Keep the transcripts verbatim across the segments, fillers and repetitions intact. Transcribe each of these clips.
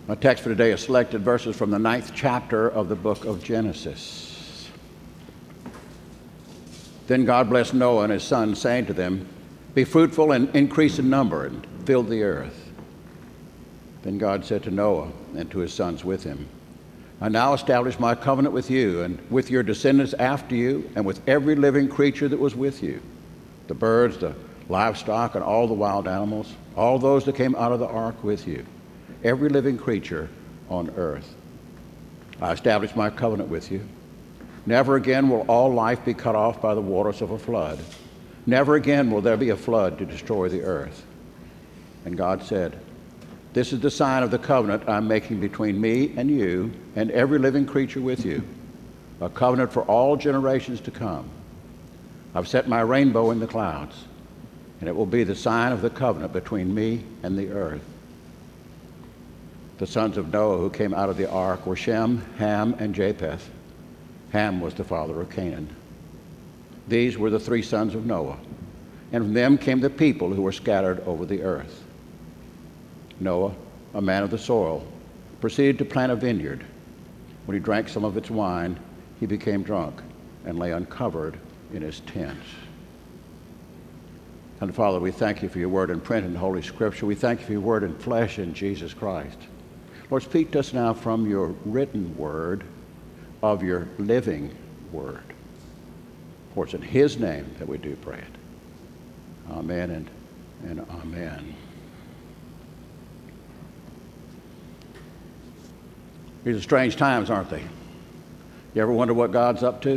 My text for today is selected verses from the ninth chapter of the book of Genesis. Then God blessed Noah and his sons, saying to them, "Be fruitful and increase in number, and fill the earth." Then God said to Noah and to his sons with him, "I now establish my covenant with you and with your descendants after you, and with every living creature that was with you, the birds, the livestock, and all the wild animals, all those that came out of the ark with you, every living creature on earth. I establish my covenant with you. Never again will all life be cut off by the waters of a flood. Never again will there be a flood to destroy the earth." And God said, "This is the sign of the covenant I'm making between me and you and every living creature with you, a covenant for all generations to come. I've set my rainbow in the clouds, and it will be the sign of the covenant between me and the earth." The sons of Noah who came out of the ark were Shem, Ham, and Japheth. Ham was the father of Canaan. These were the three sons of Noah, and from them came the people who were scattered over the earth. Noah, a man of the soil, proceeded to plant a vineyard. When he drank some of its wine, he became drunk and lay uncovered in his tent. And Father, we thank you for your word in print in Holy Scripture. We thank you for your word in flesh in Jesus Christ. Lord, speak to us now from your written word, of your living word. For it's in his name that we do pray it. Amen and, and amen. These are strange times, aren't they? You ever wonder what God's up to?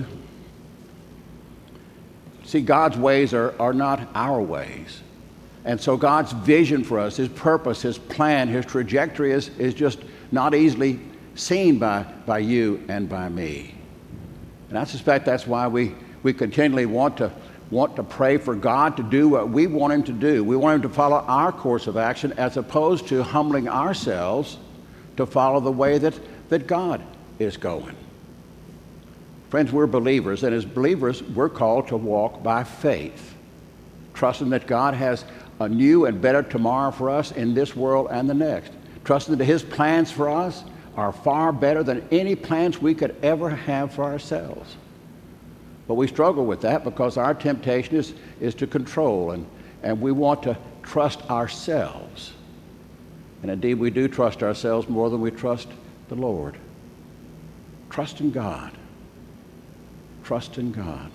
See, God's ways are, are not our ways. And so God's vision for us, his purpose, his plan, his trajectory is, is just not easily seen by, by you and by me. And I suspect that's why we, we continually want to, want to pray for God to do what we want him to do. We want him to follow our course of action as opposed to humbling ourselves to follow the way that, that God is going. Friends, we're believers, and as believers, we're called to walk by faith, trusting that God has a new and better tomorrow for us in this world and the next, trusting that his plans for us are far better than any plans we could ever have for ourselves. But we struggle with that because our temptation is, is to control, and, and we want to trust ourselves. And indeed, we do trust ourselves more than we trust the Lord. Trust in God. Trust in God.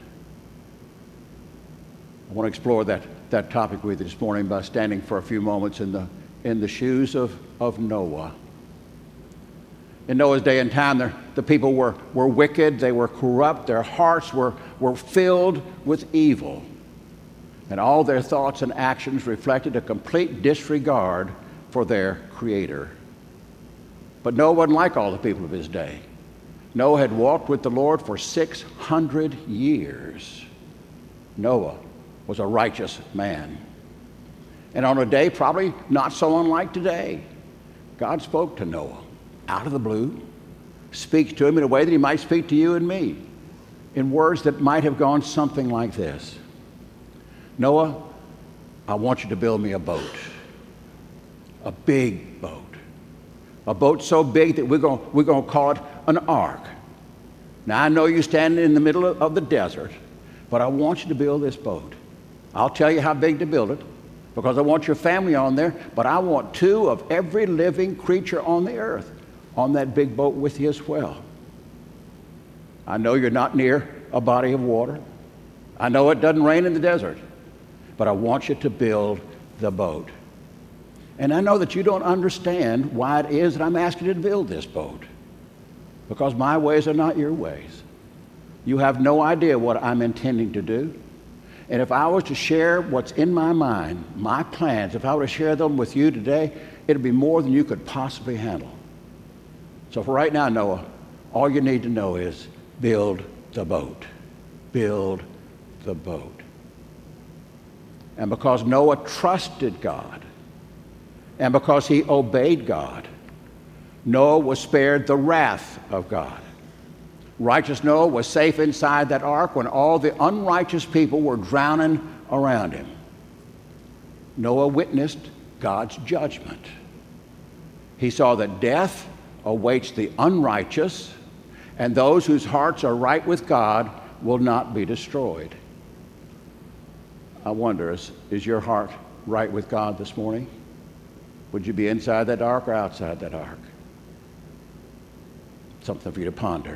I want to explore that, that topic with you this morning by standing for a few moments in the, in the shoes of, of Noah. In Noah's day and time, the, the people were, were wicked, they were corrupt, their hearts were, were filled with evil. And all their thoughts and actions reflected a complete disregard for their Creator. But Noah wasn't like all the people of his day. Noah had walked with the Lord for six hundred years. Noah was a righteous man. And on a day probably not so unlike today, God spoke to Noah out of the blue, speaks to him in a way that he might speak to you and me, in words that might have gone something like this. "Noah, I want you to build me a boat, a big boat, a boat so big that we're going we're going to call it an ark. Now, I know you're standing in the middle of, of the desert, but I want you to build this boat. I'll tell you how big to build it because I want your family on there, but I want two of every living creature on the earth on that big boat with you as well. I know you're not near a body of water. I know it doesn't rain in the desert, but I want you to build the boat. And I know that you don't understand why it is that I'm asking you to build this boat, because my ways are not your ways. You have no idea what I'm intending to do. And if I was to share what's in my mind, my plans, if I were to share them with you today, it'd be more than you could possibly handle. So for right now, Noah, all you need to know is build the boat. Build the boat. And because Noah trusted God, and because he obeyed God, Noah was spared the wrath of God. Righteous Noah was safe inside that ark when all the unrighteous people were drowning around him. Noah witnessed God's judgment. He saw that death awaits the unrighteous, and those whose hearts are right with God will not be destroyed. I wonder, is, is your heart right with God this morning? Would you be inside that ark or outside that ark? Something for you to ponder.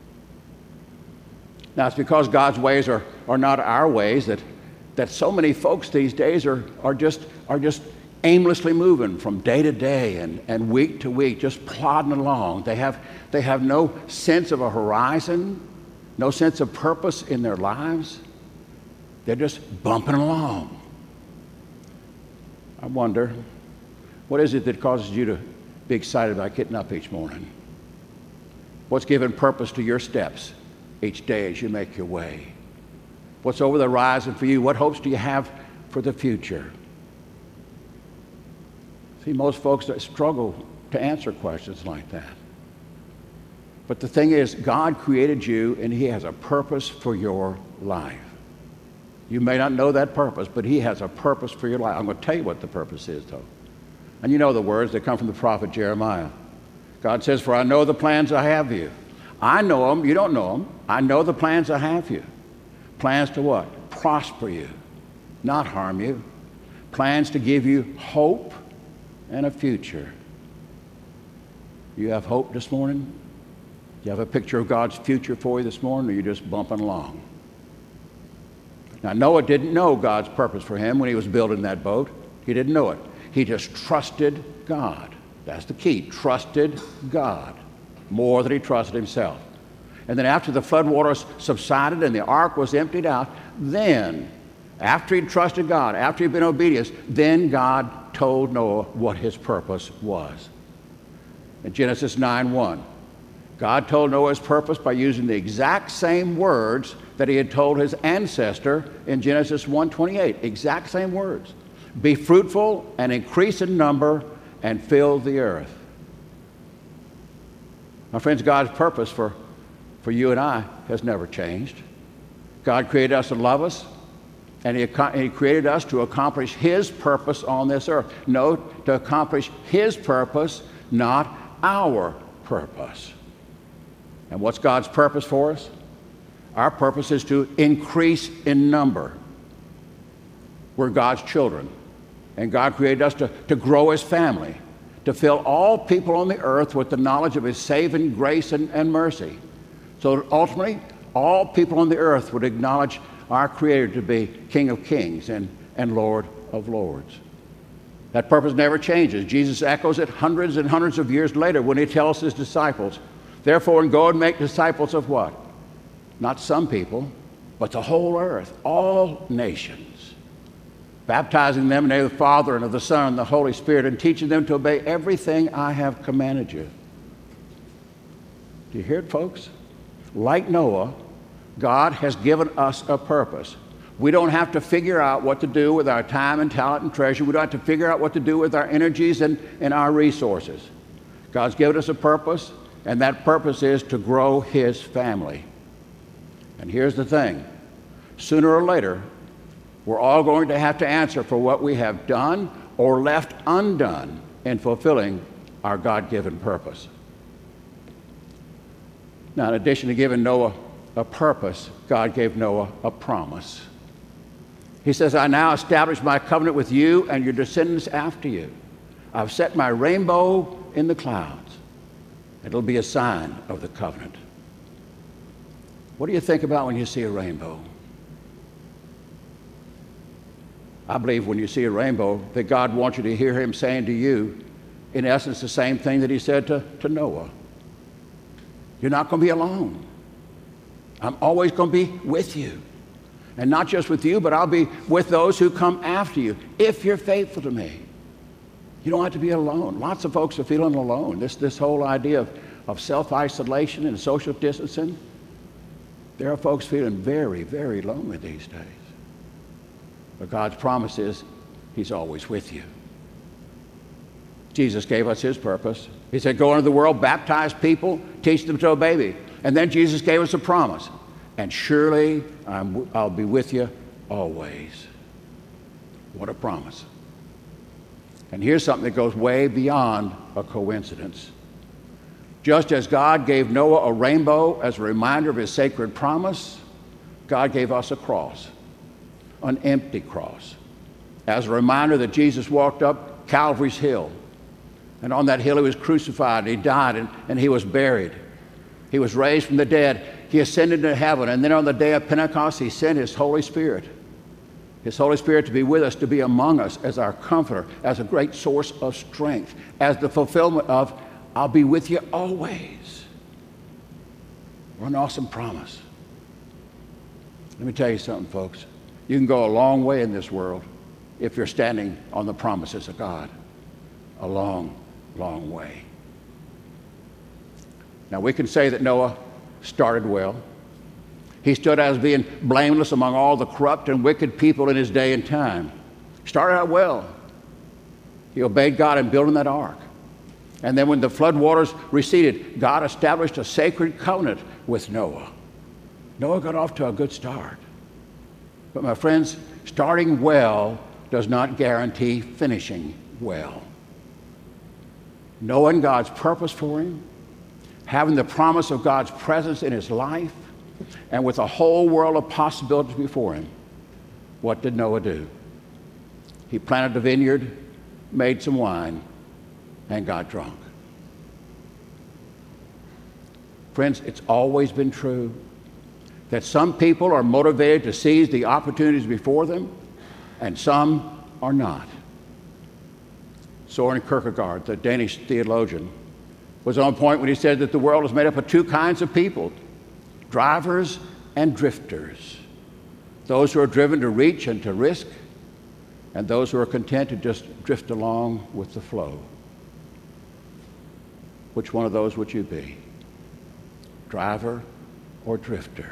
Now, it's because God's ways are, are not our ways that, that so many folks these days are, are, just, are just aimlessly moving from day to day and, and week to week, just plodding along. They have, they have no sense of a horizon, no sense of purpose in their lives. They're just bumping along. I wonder, what is it that causes you to be excited about getting up each morning? What's giving purpose to your steps each day as you make your way? What's over the horizon for you? What hopes do you have for the future? See, most folks that struggle to answer questions like that. But the thing is, God created you and He has a purpose for your life. You may not know that purpose, but He has a purpose for your life. I'm going to tell you what the purpose is, though. And you know the words that come from the prophet Jeremiah. God says, "For I know the plans I have for you." I know them. You don't know them. I know the plans I have for you. Plans to what? Prosper you, not harm you. Plans to give you hope and a future. You have hope this morning? You have a picture of God's future for you this morning, or you're just bumping along? Now, Noah didn't know God's purpose for him when he was building that boat. He didn't know it. He just trusted God. That's the key. Trusted God more than he trusted himself. And then after the floodwaters subsided and the ark was emptied out, then, after he trusted God, after he'd been obedient, then God told Noah what his purpose was. In Genesis nine one, God told Noah his purpose by using the exact same words that he had told his ancestor in Genesis one twenty-eight. Exact same words. Be fruitful and increase in number and fill the earth. My friends, God's purpose for, for you and I has never changed. God created us to love us, and he, he created us to accomplish His purpose on this earth. No, to accomplish His purpose, not our purpose. And what's God's purpose for us? Our purpose is to increase in number. We're God's children. And God created us to, to grow His family, to fill all people on the earth with the knowledge of His saving grace and, and mercy. So that ultimately, all people on the earth would acknowledge our Creator to be King of Kings and, and Lord of Lords. That purpose never changes. Jesus echoes it hundreds and hundreds of years later when He tells His disciples, "Therefore, go and make disciples of" what? Not some people, but the whole earth, all nations, baptizing them in the name of the Father and of the Son and the Holy Spirit, and teaching them to obey everything I have commanded you. Do you hear it, folks? Like Noah, God has given us a purpose. We don't have to figure out what to do with our time and talent and treasure. We don't have to figure out what to do with our energies and, and our resources. God's given us a purpose, and that purpose is to grow His family. And here's the thing. Sooner or later, we're all going to have to answer for what we have done or left undone in fulfilling our God-given purpose. Now, in addition to giving Noah a purpose, God gave Noah a promise. He says, "I now establish my covenant with you and your descendants after you. I've set my rainbow in the clouds. It'll be a sign of the covenant." What do you think about when you see a rainbow? I believe when you see a rainbow that God wants you to hear Him saying to you, in essence, the same thing that He said to, to Noah. You're not going to be alone. I'm always going to be with you. And not just with you, but I'll be with those who come after you, if you're faithful to me. You don't have to be alone. Lots of folks are feeling alone. This, this whole idea of, of self-isolation and social distancing, there are folks feeling very, very lonely these days. But God's promise is He's always with you. Jesus gave us His purpose. He said, "Go into the world, baptize people, teach them to obey me." And then Jesus gave us a promise. "And surely I'm, I'll be with you always." What a promise. And here's something that goes way beyond a coincidence. Just as God gave Noah a rainbow as a reminder of his sacred promise, God gave us a cross, an empty cross, as a reminder that Jesus walked up Calvary's hill. And on that hill he was crucified, and he died, and, and he was buried. He was raised from the dead. He ascended into heaven, and then on the day of Pentecost he sent his Holy Spirit. His Holy Spirit to be with us, to be among us as our comforter, as a great source of strength, as the fulfillment of, I'll be with you always. What an awesome promise. Let me tell you something, folks. You can go a long way in this world if you're standing on the promises of God. A long, long way. Now, we can say that Noah started well. He stood out as being blameless among all the corrupt and wicked people in his day and time. Started out well. He obeyed God in building that ark. And then when the flood waters receded, God established a sacred covenant with Noah. Noah got off to a good start. But my friends, starting well does not guarantee finishing well. Knowing God's purpose for him, having the promise of God's presence in his life, and with a whole world of possibilities before him, what did Noah do? He planted a vineyard, made some wine, and got drunk. Friends, it's always been true that some people are motivated to seize the opportunities before them, and some are not. Soren Kierkegaard, the Danish theologian, was on point when he said that the world is made up of two kinds of people: drivers and drifters. Those who are driven to reach and to risk, and those who are content to just drift along with the flow. Which one of those would you be? Driver or drifter?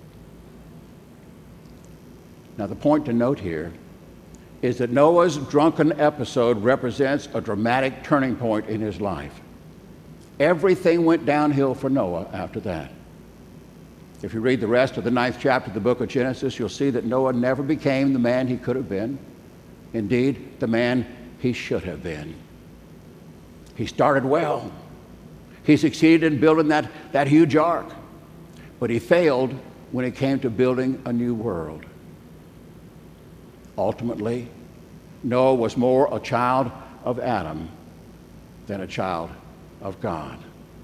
Now, the point to note here is that Noah's drunken episode represents a dramatic turning point in his life. Everything went downhill for Noah after that. If you read the rest of the ninth chapter of the book of Genesis, you'll see that Noah never became the man he could have been. Indeed, the man he should have been. He started well. He succeeded in building that, that huge ark. But he failed when it came to building a new world. Ultimately, Noah was more a child of Adam than a child of God.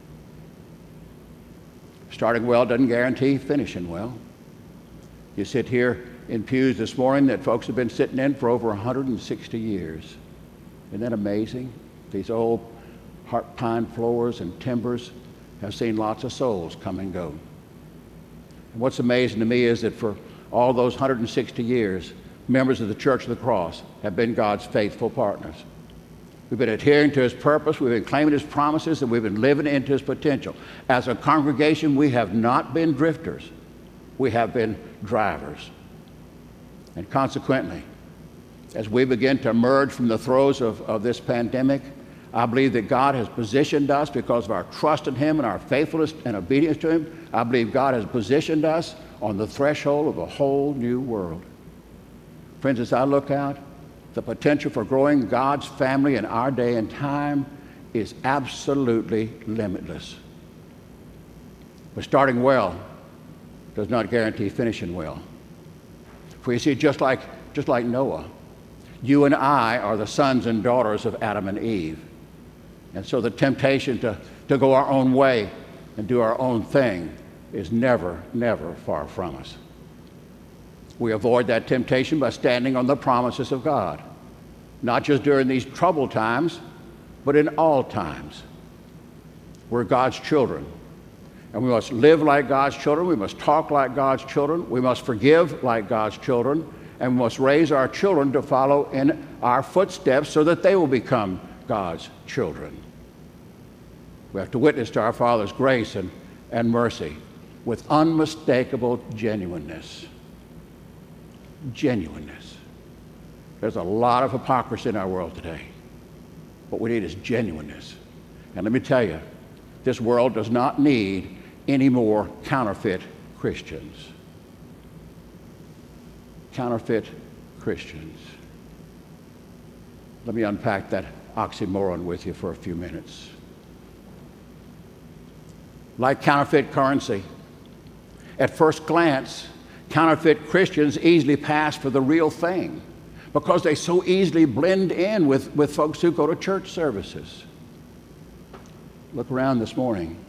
Starting well doesn't guarantee finishing well. You sit here in pews this morning that folks have been sitting in for over one hundred sixty years. Isn't that amazing? These old heart pine floors and timbers have seen lots of souls come and go. And what's amazing to me is that for all those one hundred sixty years, members of the Church of the Cross have been God's faithful partners. We've been adhering to his purpose, we've been claiming his promises, and we've been living into his potential. As a congregation, we have not been drifters. We have been drivers. And consequently, as we begin to emerge from the throes of, of this pandemic, I believe that God has positioned us because of our trust in him and our faithfulness and obedience to him. I believe God has positioned us on the threshold of a whole new world. Friends, as I look out, the potential for growing God's family in our day and time is absolutely limitless. But starting well does not guarantee finishing well. For you see, just like, just like Noah, you and I are the sons and daughters of Adam and Eve. And so the temptation to, to go our own way and do our own thing is never, never far from us. We avoid that temptation by standing on the promises of God, not just during these troubled times, but in all times. We're God's children, and we must live like God's children. We must talk like God's children. We must forgive like God's children, and we must raise our children to follow in our footsteps so that they will become God's children. We have to witness to our Father's grace and, and mercy with unmistakable genuineness. Genuineness. There's a lot of hypocrisy in our world today. What we need is genuineness. And let me tell you, this world does not need any more counterfeit Christians. Counterfeit Christians. Let me unpack that oxymoron with you for a few minutes. Like counterfeit currency, at first glance, counterfeit Christians easily pass for the real thing because they so easily blend in with, with folks who go to church services. Look around this morning.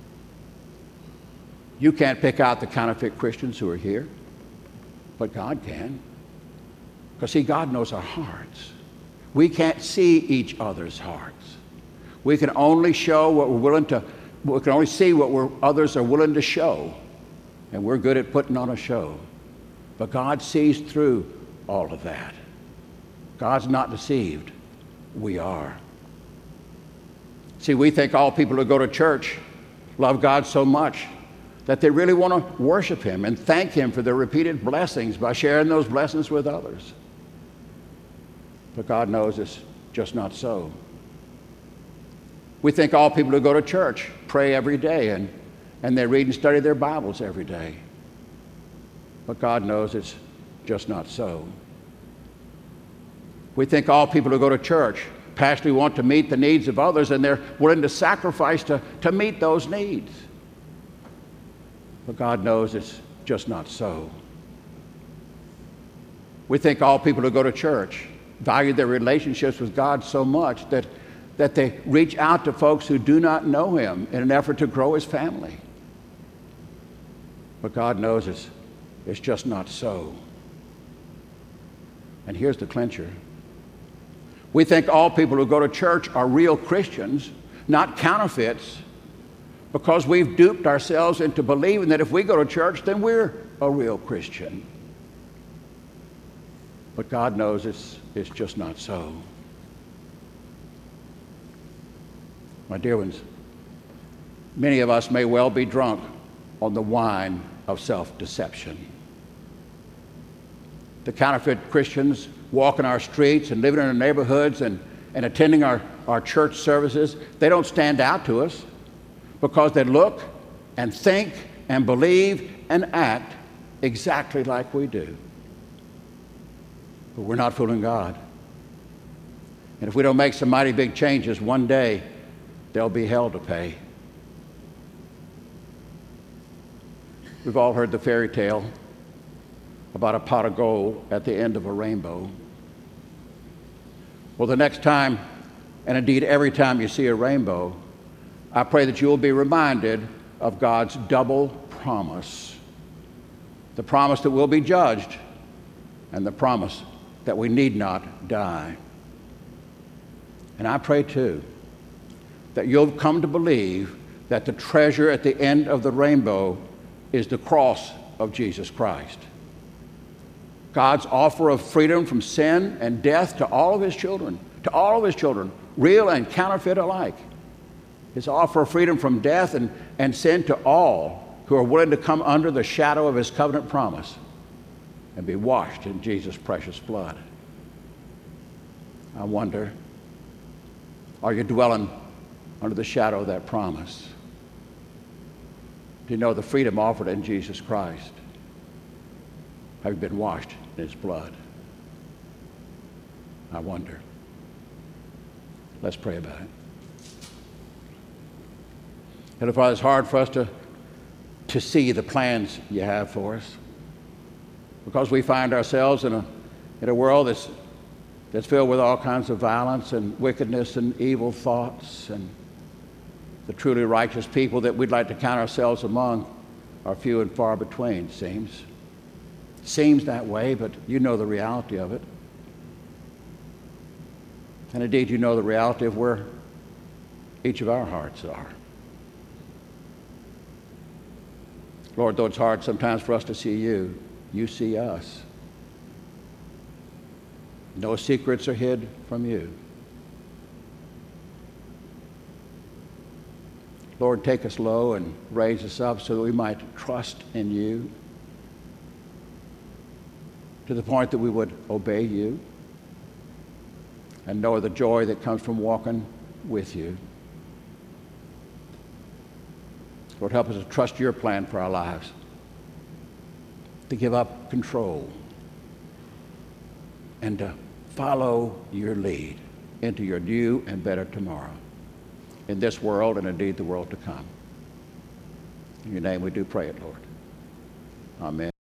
You can't pick out the counterfeit Christians who are here, but God can. Because, see, God knows our hearts. We can't see each other's hearts. We can only show what we're willing to, we can only see what we're, others are willing to show. And we're good at putting on a show. But God sees through all of that. God's not deceived. We are. See, we think all people who go to church love God so much that they really want to worship Him and thank Him for their repeated blessings by sharing those blessings with others. But God knows it's just not so. We think all people who go to church pray every day and, and they read and study their Bibles every day. But God knows it's just not so. We think all people who go to church passionately want to meet the needs of others and they're willing to sacrifice to, to meet those needs. But God knows it's just not so. We think all people who go to church value their relationships with God so much that, that they reach out to folks who do not know Him in an effort to grow His family. But God knows it's, it's just not so. And here's the clincher. We think all people who go to church are real Christians, not counterfeits, because we've duped ourselves into believing that if we go to church, then we're a real Christian. But God knows it's, it's just not so. My dear ones, many of us may well be drunk on the wine of self-deception. The counterfeit Christians walking our streets and living in our neighborhoods and, and attending our, our church services, they don't stand out to us because they look and think and believe and act exactly like we do. But we're not fooling God. And if we don't make some mighty big changes, one day there'll be hell to pay. We've all heard the fairy tale about a pot of gold at the end of a rainbow. Well, the next time, and indeed every time you see a rainbow, I pray that you'll be reminded of God's double promise. The promise that we'll be judged, and the promise that we need not die. And I pray too that you'll come to believe that the treasure at the end of the rainbow is the cross of Jesus Christ. God's offer of freedom from sin and death to all of His children, to all of His children, real and counterfeit alike. His offer of freedom from death and, and sin to all who are willing to come under the shadow of His covenant promise and be washed in Jesus' precious blood. I wonder, are you dwelling under the shadow of that promise? Do you know the freedom offered in Jesus Christ? Have you been washed in His blood? I wonder. Let's pray about it. Heavenly Father, it's hard for us to, to see the plans you have for us because we find ourselves in a, in a world that's, that's filled with all kinds of violence and wickedness and evil thoughts, and the truly righteous people that we'd like to count ourselves among are few and far between, it seems. It seems that way, but you know the reality of it. And indeed, you know the reality of where each of our hearts are. Lord, though it's hard sometimes for us to see you, you see us. No secrets are hid from you. Lord, take us low and raise us up so that we might trust in you to the point that we would obey you and know the joy that comes from walking with you. Lord, help us to trust your plan for our lives, to give up control and to follow your lead. into your new and better tomorrow in this world and indeed the world to come. In your name we do pray it, Lord. Amen.